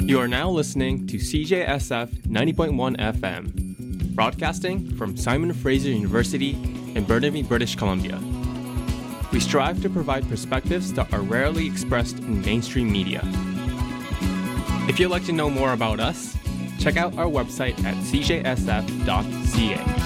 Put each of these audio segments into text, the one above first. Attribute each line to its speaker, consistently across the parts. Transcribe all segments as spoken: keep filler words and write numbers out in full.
Speaker 1: You are now listening to C J S F ninety point one F M, broadcasting from Simon Fraser University in Burnaby, British Columbia. We strive to provide perspectives that are rarely expressed in mainstream media. If you'd like to know more about us, check out our website at c j s f dot c a.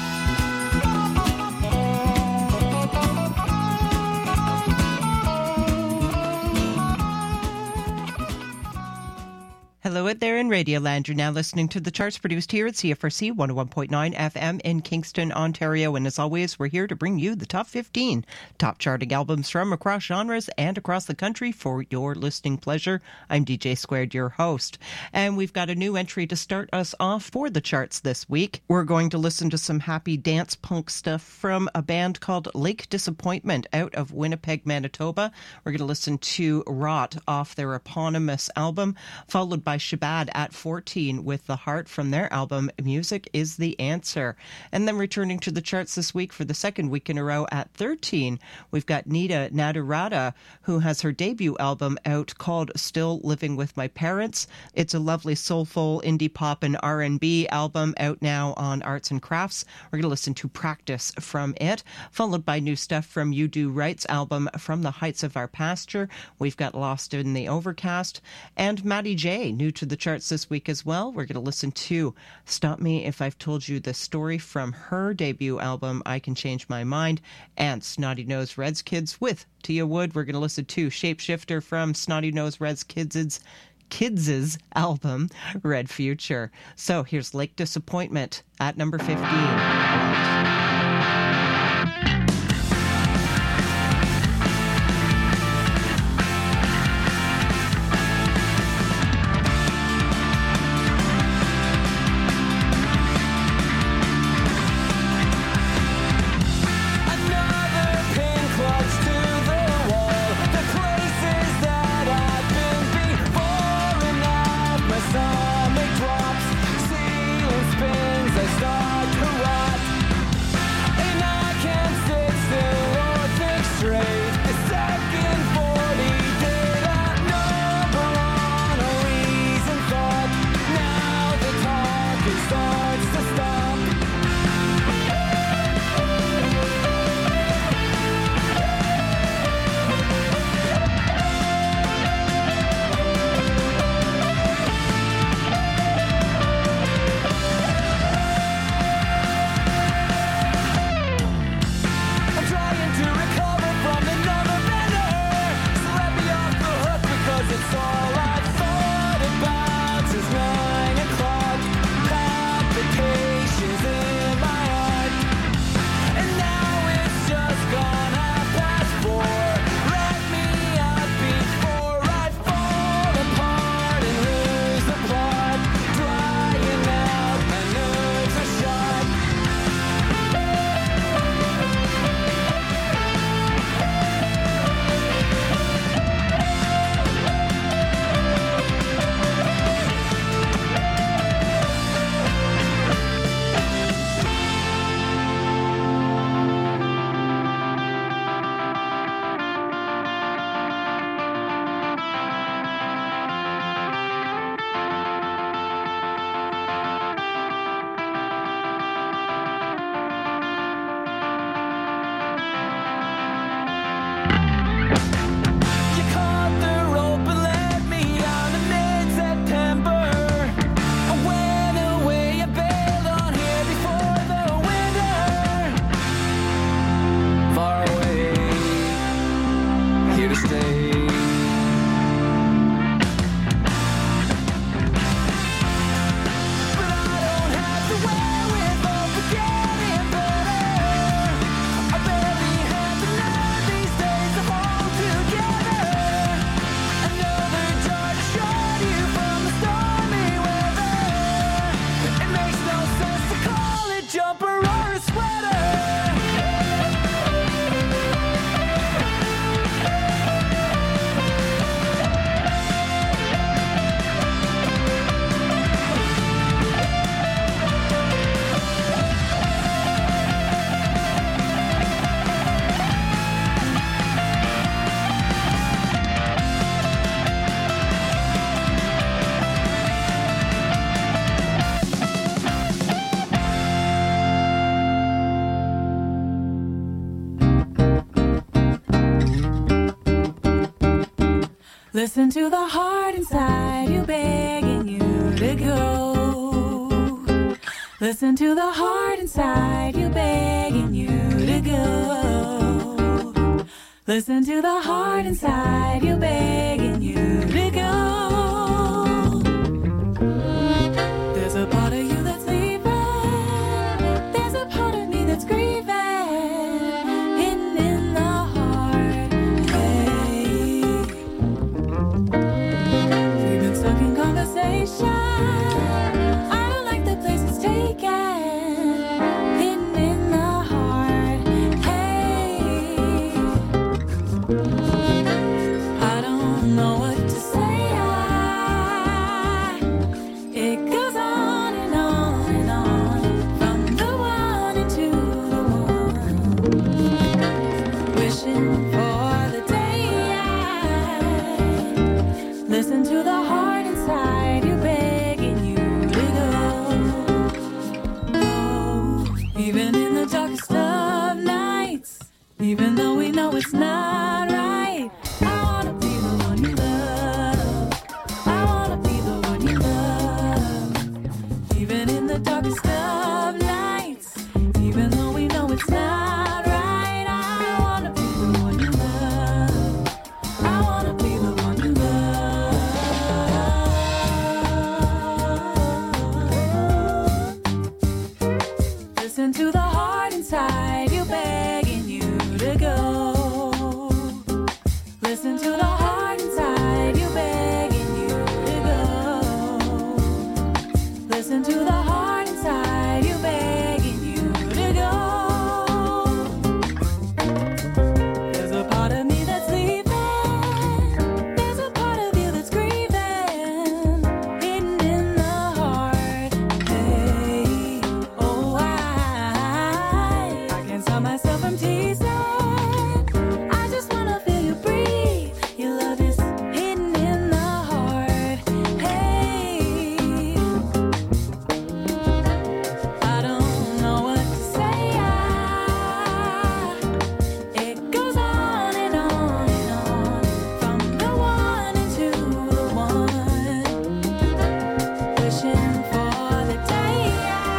Speaker 2: Hello out there in Radioland. You're now listening to the charts produced here at C F R C one oh one point nine F M in Kingston, Ontario. And as always, we're here to bring you the top fifteen top charting albums from across genres and across the country for your listening pleasure. I'm D J Squared, your host. And we've got a new entry to start us off for the charts this week. We're going to listen to some happy dance punk stuff from a band called Lake Disappointment out of Winnipeg, Manitoba. We're going to listen to Rot off their eponymous album, followed by Shabad at fourteen with The Heart from their album Music is the Answer. And then returning to the charts this week for the second week in a row at thirteen, we've got Nita Nadarada, who has her debut album out called Still Living with My Parents. It's a lovely soulful indie pop and R and B album out now on Arts and Crafts. We're going to listen to Practice from it, followed by new stuff from You Do Right's album From the Heights of Our Pasture. We've got Lost in the Overcast, and Maddie J, new to the charts this week as well. We're going to listen to Stop Me If I've Told You the Story from her debut album I Can Change My Mind, and Snotty Nose Red's Kids with Tia Wood. We're going to listen to Shapeshifter from Snotty Nose Red's Kids' Kids' album Red Future. So here's Lake Disappointment at number fifteen.
Speaker 3: Drops, ceiling spins, I start to rot. Listen to the heart inside you begging you to go. Listen to the heart inside you begging you to go. Listen to the heart inside you begging you to go. There's a part of you that's leaving. There's a part of me that's grieving. Hidden in the heart. Hey. We've been stuck in conversation. I don't like the place it's taken. Hidden in the heart. Hey. I don't know what to say. I, it goes on and on and on. From the one into the one. Wishing for the day I listen to the heart inside you begging you to go. Oh, even in the darkest of nights, even though we know it's not right, I wanna be the one you love. I wanna be the one you love. Even in the darkest of nights, even though we know it's not right, I wanna be the one you love. I wanna be the one you love. Listen to the heart inside you begging you to go. Listen to the heart inside you begging you to go. Listen to the heart inside you begging you to go. There's a part of me that's leaving. There's a part of you that's grieving. Hidden in the heart. Hey, oh, I, I can't stop myself from teasing. I just wanna feel you breathe. Your love is hidden in the heart. Hey, I don't know what to say. I, it goes on and on and on. From the one into the one. Wishing for the day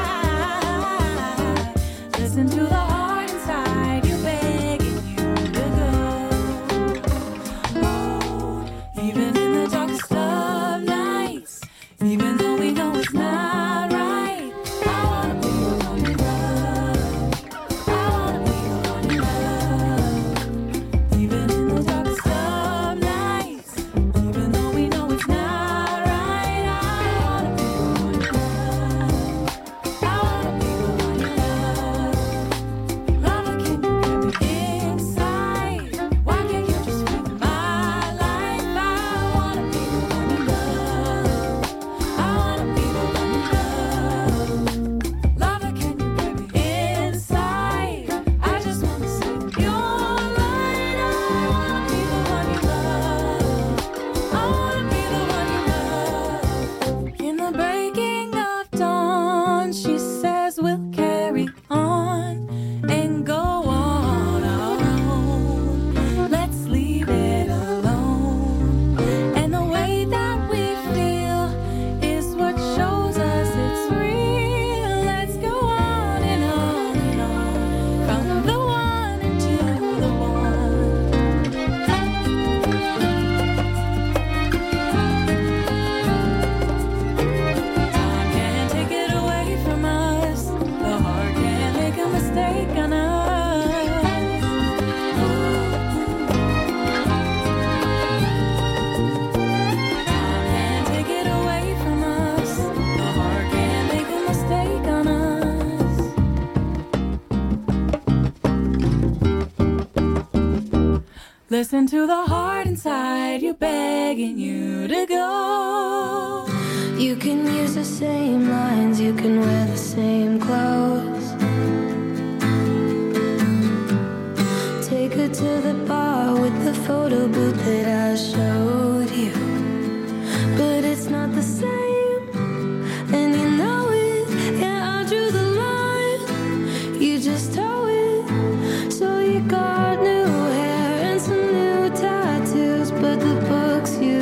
Speaker 3: I listen to the heart inside you begging you to go. Oh, even in the darkest of nights, even though we know it's not right, I wanna be the one you love. I wanna be the one you love. Even in the darkest of nights, even though we know it's not right, I wanna be the one you love. I wanna be the one you love. Lover, can you get me inside? Why can't you just be my life? I wanna be the one you love. I wanna be the one you love. Lover, can you get me inside? I just wanna sing your light. I wanna be the one you love. I wanna be the one you love. In the breaking of dawn, she says we'll carry on and go on our own. Let's leave it alone. And the way that we feel is what shows us it's real. Let's go on and on and on. From the one into the one. Time can't take it away from us. The heart can't make a mistake on us. Time can't take it away from us. The heart can't make a mistake on us. Listen to the heart inside you begging you to go.
Speaker 4: You can use the same lines, you can wear the same clothes. Take her to the bar with the photo booth that I showed you. But it's not the same, and you know it. Yeah, I drew the line. You just toe it. So you got new hair and some new tattoos, but the books you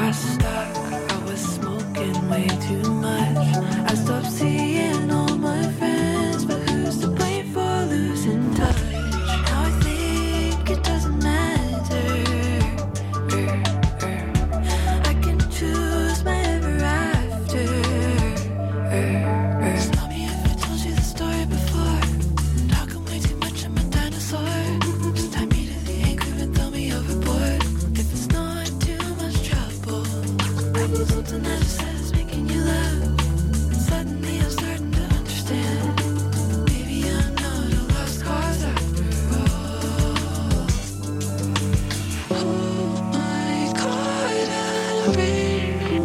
Speaker 3: got stuck. I was smoking way too much. I stopped seeing all my friends, but who's to blame for losing touch? Now I think it doesn't matter. I can choose my ever after. Stop me if I told you the story before. Talking way too much, I'm a dinosaur. Just tie me to the anchor and throw me overboard. If it's not too much trouble, I was something that just says making you laugh. Suddenly I'm starting to understand. Maybe I'm not a lost cause after all. Oh my God, I'm breaking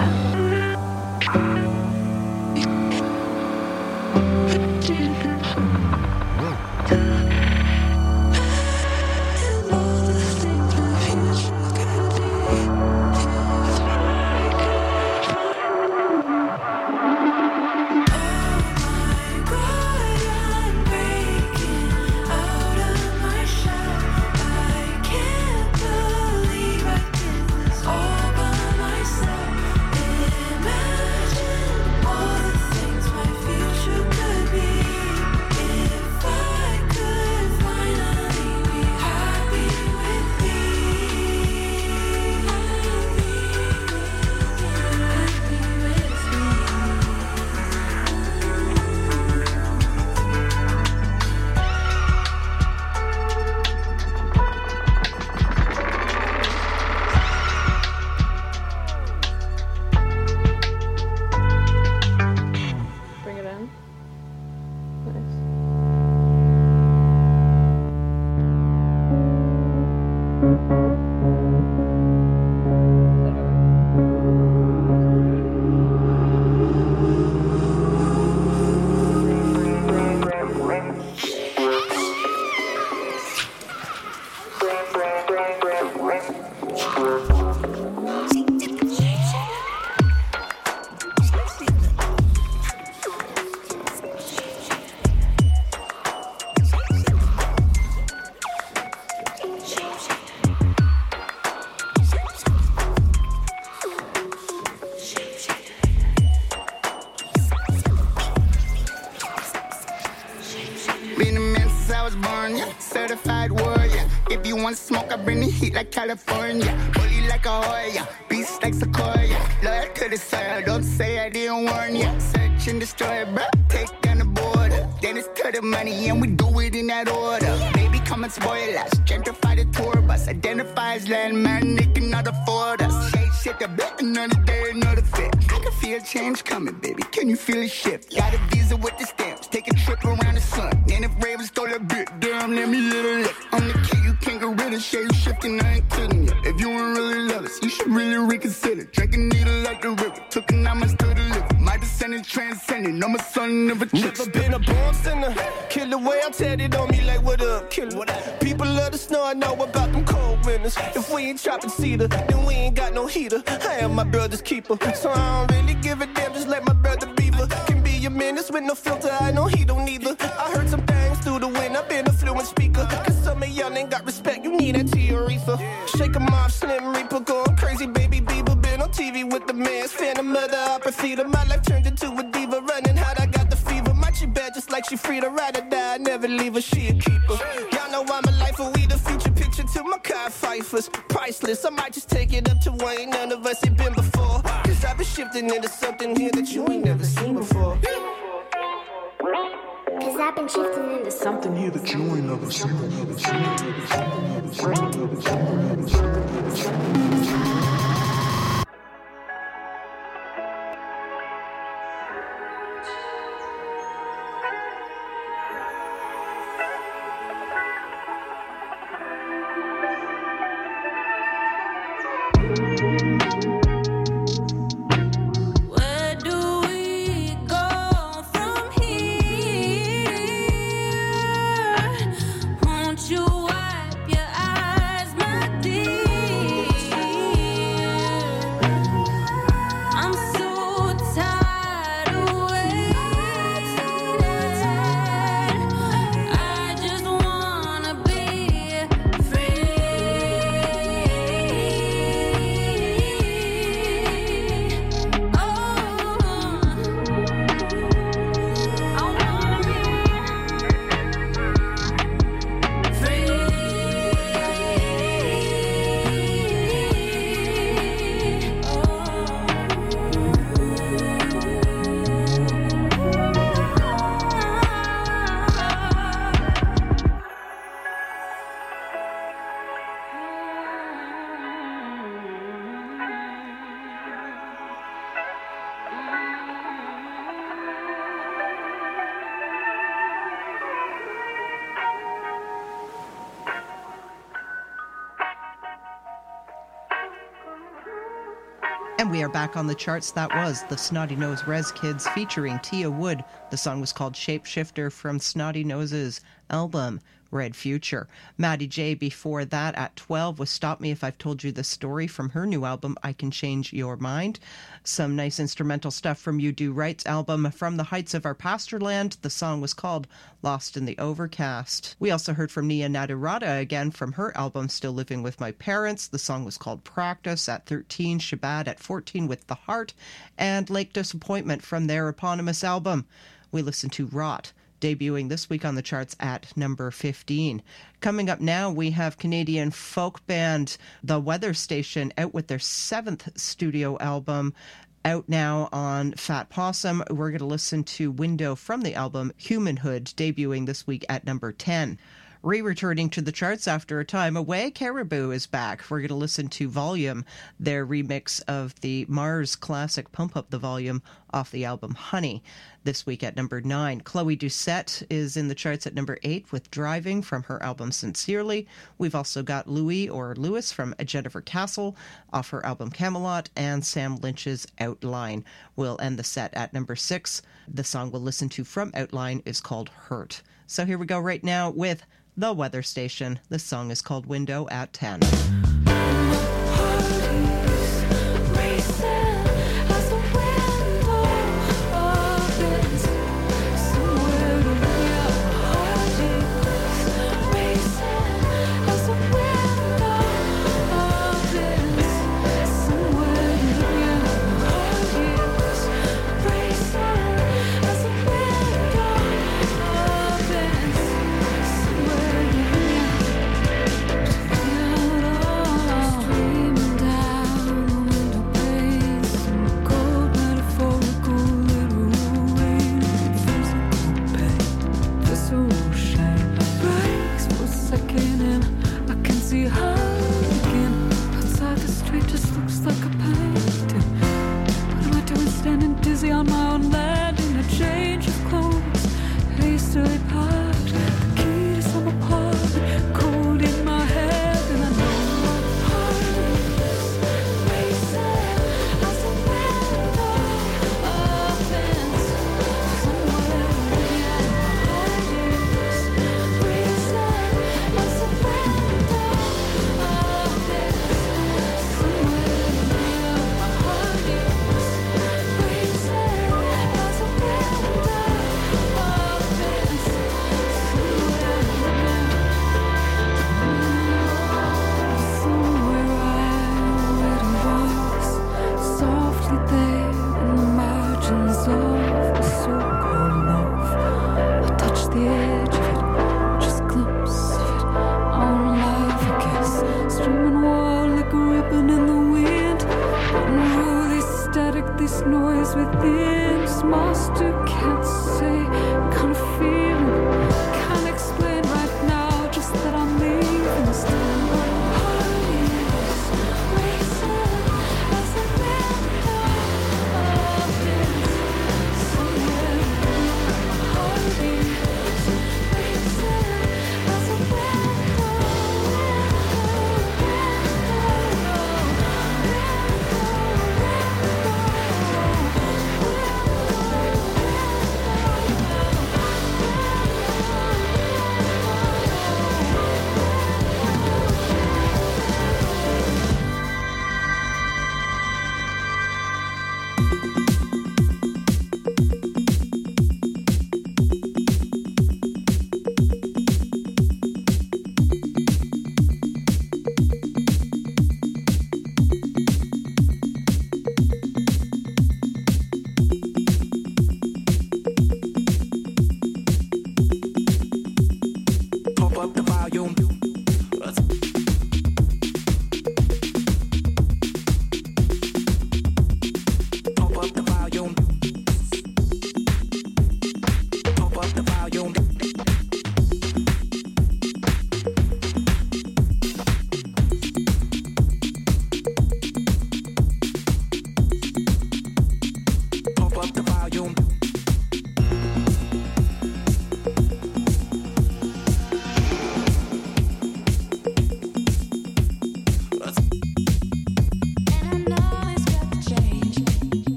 Speaker 3: out of my shell. I can't believe I did this all by myself. Imagine all the things my future could be if I could finally be happy with me. Happy with me.
Speaker 5: Bring it in. Nice.
Speaker 6: Been a man since I was born, yeah. Certified warrior. If you want smoke, I bring the heat like California. Bully like a Hoya, beast like Sequoia. Loyal to the soil, don't say I didn't warn ya. Search and destroy, bro. Take down the border. Then it's to the money, and we do it in that order. Baby, come and spoil us. Gentrify the tour bus. Identify as landman, they cannot afford us. Shade shit, the bet, another day, another fit. I can feel change coming, baby. Can you feel a shift? Got a visa with the stamps. Take a trip around the sun. And if Ravens stole a bit, damn, let me hit a lick. I'm the kid, you can't get rid of. Shade shifting, I ain't kidding you. If you ain't really love us, you should really reconsider. Drink a needle like the river. Took an hours to the liver. My descendant transcending. I'm a son of a chick.
Speaker 7: Never been a born sinner. Kill the way I'm tatted on me like what up, killer. People love the snow, I know about them cold winters. If we ain't chopping cedar, then we ain't got no heater. I am my brother's keeper, so I don't really give a damn. Just let my brother beaver. Can be a menace with no filter, I know he don't either. I heard some things through the wind, I've been a fluent speaker. Cause some of y'all ain't got respect, you need that to your reefer. Shake 'em off, Slim Reaper, going crazy, baby Bieber. Been on T V with the man, phantom mother, opera theater. My life turned into a diva, running hot, I got the fever. My chick bad just like she free to ride or die, I never leave her, she a keeper. Y'all know I'm a lifer, we the future picture to my car fifers. Priceless, I might just take it up to where ain't none of us ain't been before. Cause I've been shifting into something here that you ain't never seen before.
Speaker 8: Cause I've been shifting into something
Speaker 9: here that you ain't never seen. Never seen, never seen, never seen, never seen, never seen, never seen.
Speaker 3: Where do we go from here? Won't you wipe your eyes, my dear? I'm so tired of waiting. I just wanna be free.
Speaker 2: And we are back on the charts. That was the Snotty Nose Rez Kids featuring Tia Wood. The song was called Shapeshifter from Snotty Nose's album Red Future. Maddie J before that at twelve was Stop Me If I've Told You the Story from her new album I Can Change Your Mind. Some nice instrumental stuff from You Do Right's album From the Heights of Our Pastorland. The song was called Lost in the Overcast. We also heard from Nia Nadirata again from her album Still Living With My Parents. The song was called Practice at thirteen, Shabbat at fourteen with The Heart, and Lake Disappointment from their eponymous album. We listened to Rot, debuting this week on the charts at number fifteen. Coming up now, we have Canadian folk band The Weather Station out with their seventh studio album, out now on Fat Possum. We're going to listen to Window from the album Humanhood, debuting this week at number ten. Re-returning to the charts after a time away, Caribou is back. We're going to listen to Volume, their remix of the Mars classic Pump Up the Volume off the album Honey, this week at number nine. Chloe Doucette is in the charts at number eight with Driving from her album Sincerely. We've also got Louis or Lewis from Jennifer Castle off her album Camelot, and Sam Lynch's Outline will end the set at number six. The song we'll listen to from Outline is called Hurt. So here we go right now with The Weather Station. This song is called Window at ten.
Speaker 3: Noise within, master can't say, kind of feeling